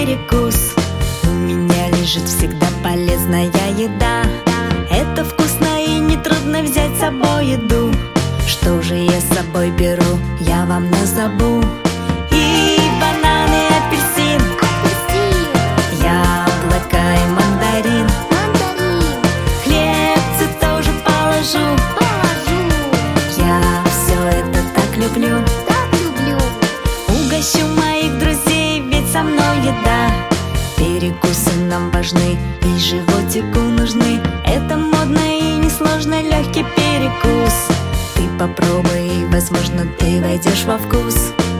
перекус. У меня лежит всегда полезная еда. Это вкусно и нетрудно взять с собой еду. Что же я с собой беру, я вам назову. И банан, и апельсин, яблоко и мандарин. Хлебцы тоже положу. Я все это так люблю. Угощу моих друзей, ведь со мной еда. Перекусы нам важны и животику нужны. Это модно и несложно, легкий перекус. Ты попробуй, возможно, ты войдешь во вкус.